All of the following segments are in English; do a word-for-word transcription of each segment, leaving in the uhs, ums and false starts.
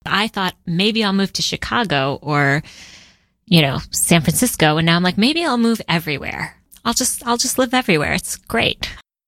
I thought maybe I'll move to Chicago or, you know, San Francisco. And now I'm like, maybe I'll move everywhere. I'll just, I'll just live everywhere. It's great.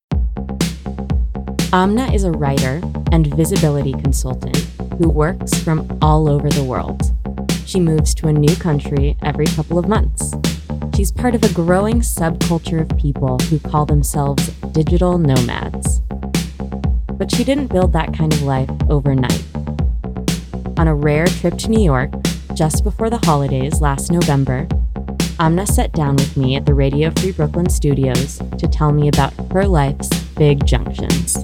Amna is a writer and visibility consultant who works from all over the world. She moves to a new country every couple of months. She's part of a growing subculture of people who call themselves digital nomads. But she didn't build that kind of life overnight. On a rare trip to New York, just before the holidays last November, Amna sat down with me at the Radio Free Brooklyn studios to tell me about her life's big junctions.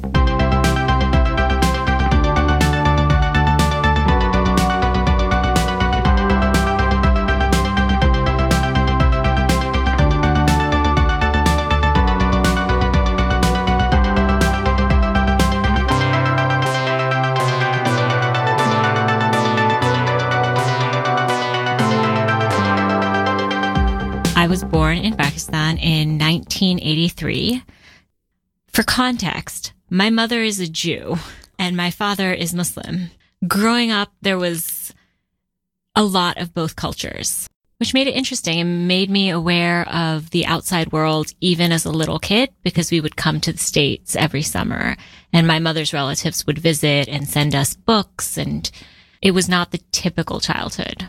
I was born in Pakistan in nineteen eighty-three. For context, my mother is a Jew and my father is Muslim. Growing up, there was a lot of both cultures, which made it interesting and made me aware of the outside world even as a little kid, because we would come to the States every summer and my mother's relatives would visit and send us books, and it was not the typical childhood.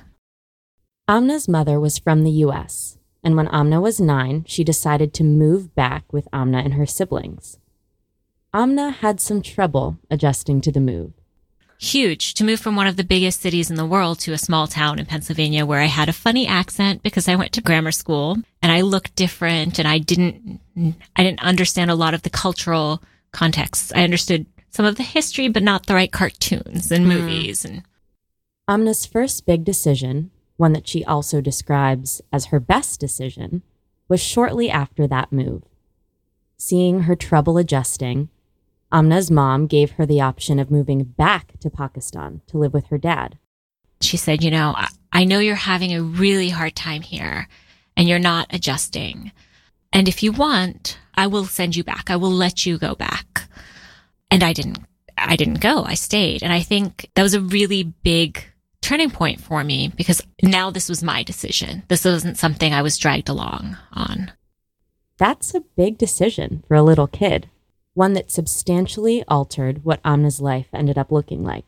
Amna's mother was from the U S, and when Amna was nine, she decided to move back with Amna and her siblings. Amna had some trouble adjusting to the move. Huge. To move from one of the biggest cities in the world to a small town in Pennsylvania where I had a funny accent because I went to grammar school and I looked different and I didn't, I didn't understand a lot of the cultural contexts. I understood some of the history, but not the right cartoons and movies. And Amna's first big decision, one that she also describes as her best decision, was shortly after that move. Seeing her trouble adjusting, Amna's mom gave her the option of moving back to Pakistan to live with her dad. She said, you know, I know you're having a really hard time here and you're not adjusting. And if you want, I will send you back. I will let you go back. And I didn't, I didn't go. I stayed. And I think that was a really big turning point for me because now this was my decision. This wasn't something I was dragged along on. That's a big decision for a little kid, one that substantially altered what Amna's life ended up looking like.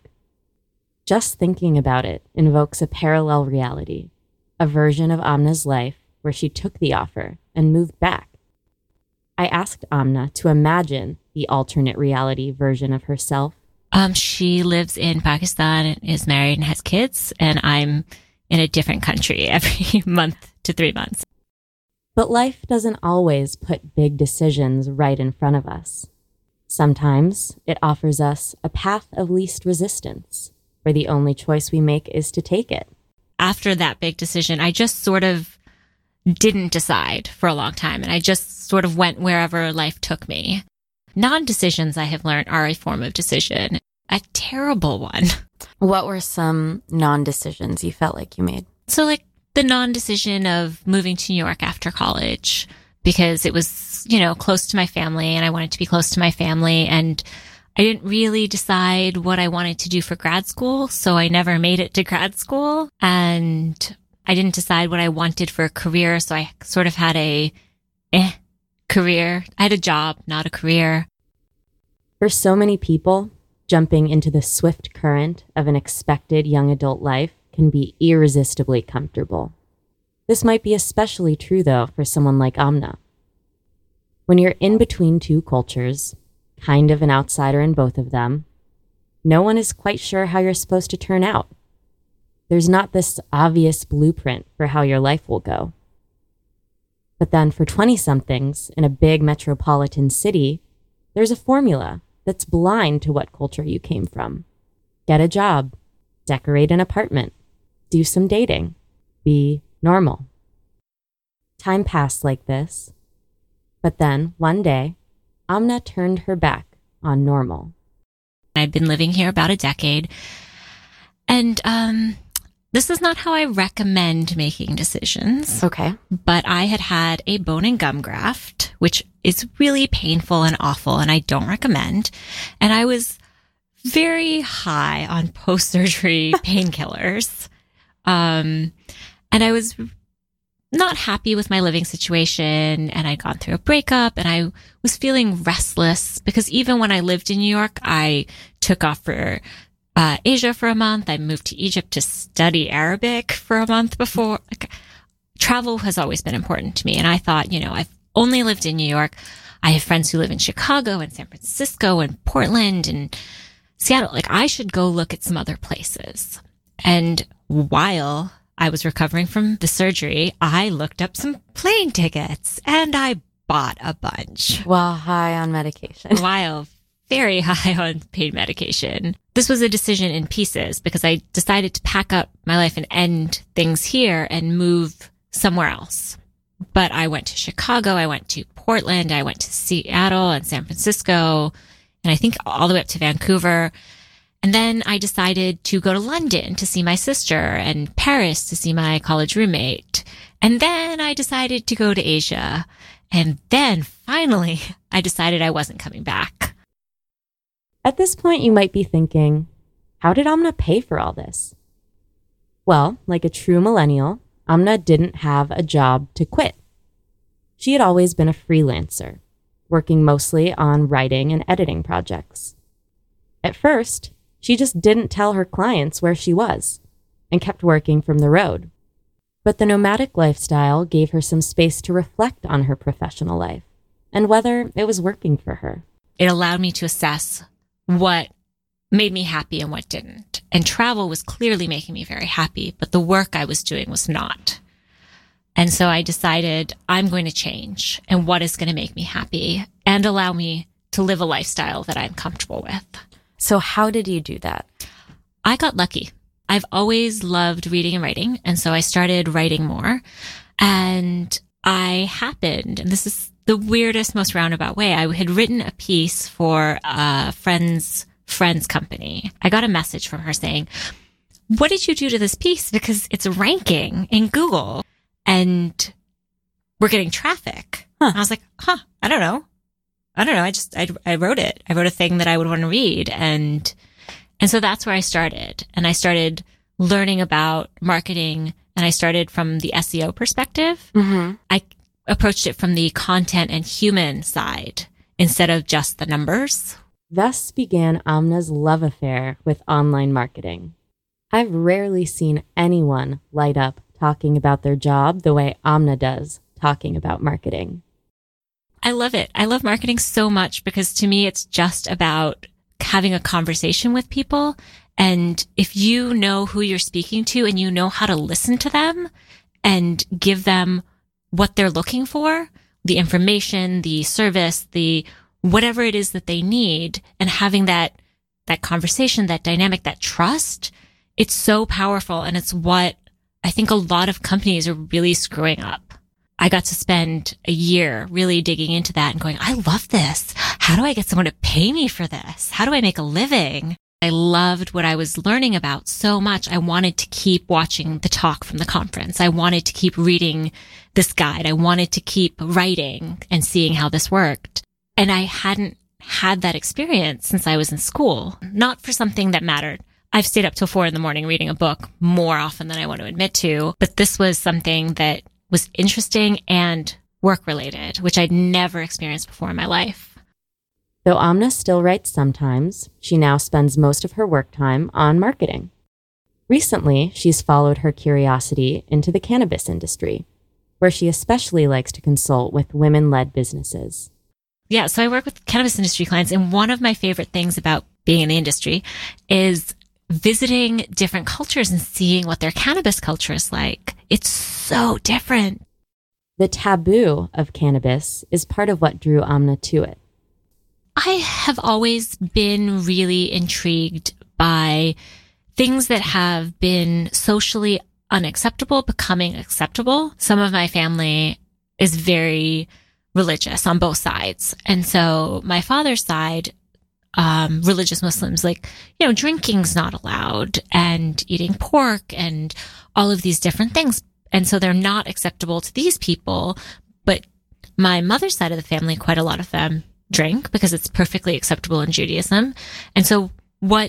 Just thinking about it invokes a parallel reality, a version of Amna's life where she took the offer and moved back. I asked Amna to imagine the alternate reality version of herself. Um, she lives in Pakistan and is married and has kids, and I'm in a different country every month to three months. But life doesn't always put big decisions right in front of us. Sometimes it offers us a path of least resistance, where the only choice we make is to take it. After that big decision, I just sort of didn't decide for a long time, and I just sort of went wherever life took me. Non-decisions, I have learned, are a form of decision. A terrible one. What were some non-decisions you felt like you made? So like the non-decision of moving to New York after college, because it was, you know, close to my family and I wanted to be close to my family. And I didn't really decide what I wanted to do for grad school. So I never made it to grad school, and I didn't decide what I wanted for a career. So I sort of had a eh. career. I had a job, not a career. For so many people, jumping into the swift current of an expected young adult life can be irresistibly comfortable. This might be especially true, though, for someone like Amna. When you're in between two cultures, kind of an outsider in both of them, no one is quite sure how you're supposed to turn out. There's not this obvious blueprint for how your life will go. But then for twenty-somethings in a big metropolitan city, there's a formula that's blind to what culture you came from. Get a job, decorate an apartment, do some dating, be normal. Time passed like this, but then one day, Amna turned her back on normal. I'd been living here about a decade, and um, this is not how I recommend making decisions. Okay. But I had had a bone and gum graft, which is really painful and awful, and I don't recommend. And I was very high on post-surgery painkillers. Um, and I was not happy with my living situation, and I'd gone through a breakup, and I was feeling restless because even when I lived in New York, I took off for uh, Asia for a month. I moved to Egypt to study Arabic for a month before. Like, travel has always been important to me. And I thought, you know, I've only lived in New York. I have friends who live in Chicago and San Francisco and Portland and Seattle. Like, I should go look at some other places. And while I was recovering from the surgery, I looked up some plane tickets and I bought a bunch. While high on medication. While very high on pain medication. This was a decision in pieces because I decided to pack up my life and end things here and move somewhere else. But I went to Chicago, I went to Portland, I went to Seattle and San Francisco, and I think all the way up to Vancouver. And then I decided to go to London to see my sister and Paris to see my college roommate. And then I decided to go to Asia. And then finally, I decided I wasn't coming back. At this point, you might be thinking, how did Amna pay for all this? Well, like a true millennial, Amna didn't have a job to quit. She had always been a freelancer, working mostly on writing and editing projects. At first, she just didn't tell her clients where she was and kept working from the road. But the nomadic lifestyle gave her some space to reflect on her professional life and whether it was working for her. It allowed me to assess what made me happy and what didn't. And travel was clearly making me very happy, but the work I was doing was not. And so I decided I'm going to change and what is going to make me happy and allow me to live a lifestyle that I'm comfortable with. So how did you do that? I got lucky. I've always loved reading and writing. And so I started writing more. And I happened, and this is the weirdest, most roundabout way, I had written a piece for a friend's friend's company. I got a message from her saying, what did you do to this piece? Because it's ranking in Google and we're getting traffic. Huh. I was like, huh, I don't know. I don't know. I just, I, I wrote it. I wrote a thing that I would want to read. And, and so that's where I started. And I started learning about marketing, and I started from the S E O perspective. Mm-hmm. I approached it from the content and human side instead of just the numbers. Thus began Amna's love affair with online marketing. I've rarely seen anyone light up talking about their job the way Amna does talking about marketing. I love it. I love marketing so much because to me, it's just about having a conversation with people. And if you know who you're speaking to and you know how to listen to them and give them what they're looking for, the information, the service, the whatever it is that they need, and having that, that conversation, that dynamic, that trust, it's so powerful. And it's what I think a lot of companies are really screwing up. I got to spend a year really digging into that and going, I love this. How do I get someone to pay me for this? How do I make a living? I loved what I was learning about so much. I wanted to keep watching the talk from the conference. I wanted to keep reading this guide. I wanted to keep writing and seeing how this worked. And I hadn't had that experience since I was in school, not for something that mattered. I've stayed up till four in the morning reading a book more often than I want to admit to, but this was something that was interesting and work related, which I'd never experienced before in my life. Though Amna still writes sometimes, she now spends most of her work time on marketing. Recently, she's followed her curiosity into the cannabis industry, where she especially likes to consult with women-led businesses. Yeah, so I work with cannabis industry clients, and one of my favorite things about being in the industry is visiting different cultures and seeing what their cannabis culture is like. It's so different. The taboo of cannabis is part of what drew Amna to it. I have always been really intrigued by things that have been socially unacceptable becoming acceptable. Some of my family is very religious on both sides. And so my father's side, um, religious Muslims, like, you know, drinking's not allowed and eating pork and all of these different things. And so they're not acceptable to these people. But my mother's side of the family, quite a lot of them drink because it's perfectly acceptable in Judaism. And so what,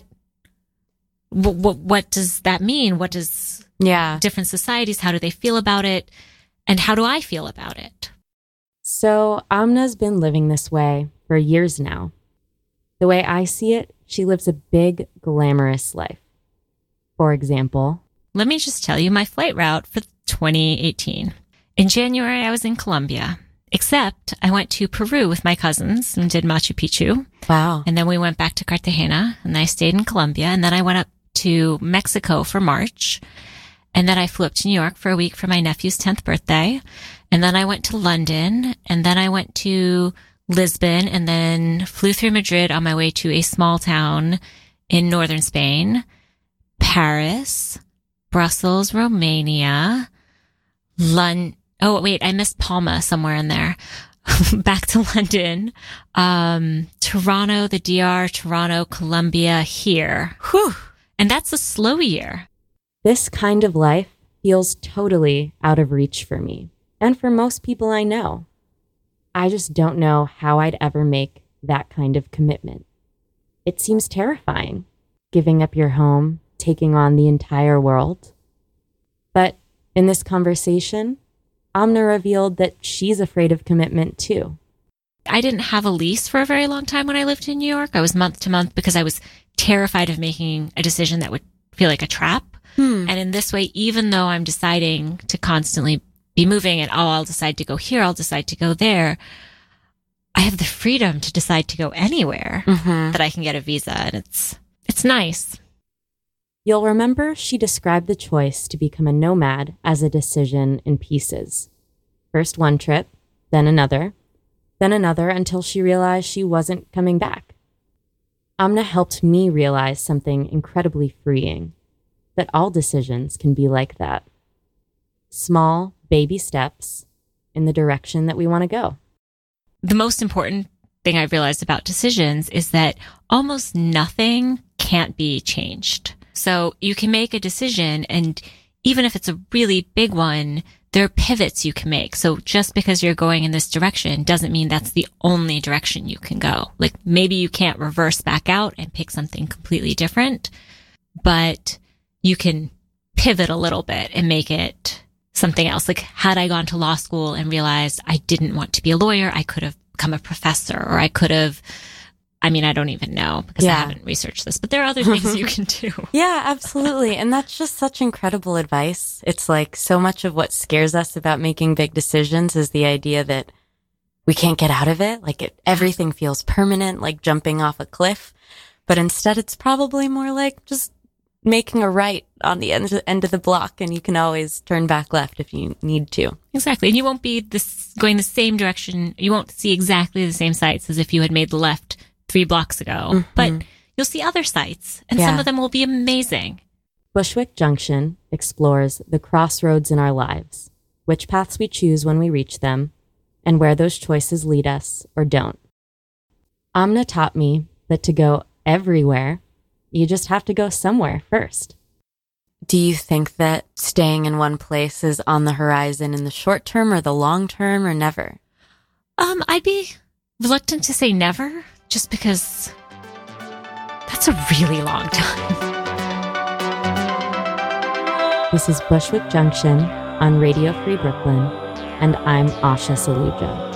what, what does that mean? What does Yeah. different societies, how do they feel about it? And how do I feel about it? So Amna's been living this way for years now. The way I see it, she lives a big, glamorous life. For example, Let me just tell you my flight route for twenty eighteen. In January, I was in Colombia, except I went to Peru with my cousins and did Machu Picchu. Wow. And then we went back to Cartagena and I stayed in Colombia. And then I went up to Mexico for March. And then I flew up to New York for a week for my nephew's tenth birthday. And then I went to London, and then I went to Lisbon, and then flew through Madrid on my way to a small town in northern Spain, Paris, Brussels, Romania, London. Oh, wait, I missed Palma somewhere in there. Back to London, um, Toronto, the D R, Toronto, Colombia, here. Whew. And that's a slow year. this kind of life feels totally out of reach for me, and for most people I know. I just don't know how I'd ever make that kind of commitment. It seems terrifying, giving up your home, taking on the entire world. But in this conversation, Amna revealed that she's afraid of commitment too. I didn't have a lease for a very long time when I lived in New York. I was month to month because I was terrified of making a decision that would feel like a trap. Hmm. And in this way, even though I'm deciding to constantly be moving and, oh, I'll decide to go here, I'll decide to go there, I have the freedom to decide to go anywhere Mm-hmm. that I can get a visa. And it's, it's nice. You'll remember she described the choice to become a nomad as a decision in pieces. First one trip, then another, then another until she realized she wasn't coming back. Amna helped me realize something incredibly freeing, that all decisions can be like that. Small, baby steps in the direction that we want to go. The most important thing I've realized about decisions is that almost nothing can't be changed. So you can make a decision, and even if it's a really big one, there are pivots you can make. So just because you're going in this direction doesn't mean that's the only direction you can go. Like maybe you can't reverse back out and pick something completely different, but you can pivot a little bit and make it something else. Like had I gone to law school and realized I didn't want to be a lawyer, I could have become a professor, or I could have, I mean, I don't even know because Yeah. I haven't researched this, but there are other things you can do. Yeah, absolutely. And that's just such incredible advice. It's like so much of what scares us about making big decisions is the idea that we can't get out of it. Like it, everything feels permanent, like jumping off a cliff. But instead, it's probably more like just making a right on the end, end of the block, and you can always turn back left if you need to. Exactly. And you won't be this going the same direction. You won't see exactly the same sights as if you had made the left three blocks ago, Mhm. but you'll see other sites, and some Yeah. of them will be amazing. Bushwick Junction explores the crossroads in our lives, which paths we choose when we reach them, and where those choices lead us or don't. Amna taught me that to go everywhere, you just have to go somewhere first. Do you think that staying in one place is on the horizon in the short term or the long term, or never? Um, I'd be reluctant to say never, just because that's a really long time. This is Bushwick Junction on Radio Free Brooklyn, and I'm Asha Saluja.